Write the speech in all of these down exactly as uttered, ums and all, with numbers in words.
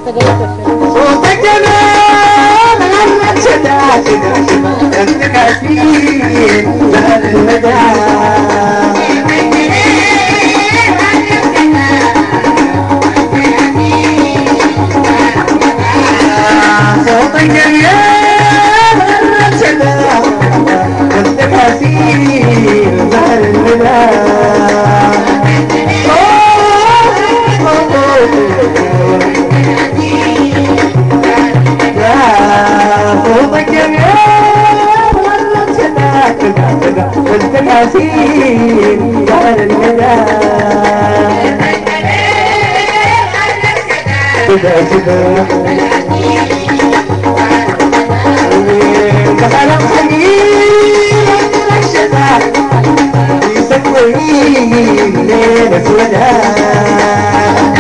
صوتك جمال غنت شدا شدا شدا انت كاسين زهر المدى صوتك جمال غنت شدا انت كاسين زهر المدى والتكاسين دار المدى كذا كذا دخل الخليل الشتاء يسكرني ليلة سوداء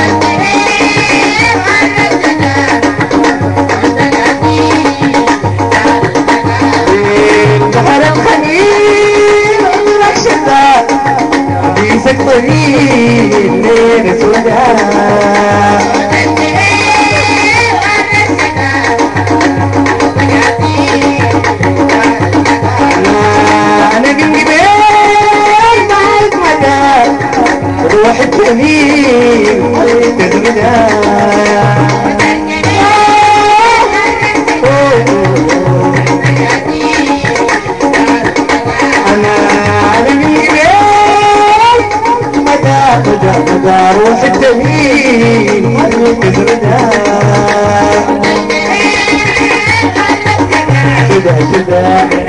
سكرين ليلة سوداء أنا قلبي بين معك مدى واحد جميل تزمدا روح الجميل تزردا كذا كذا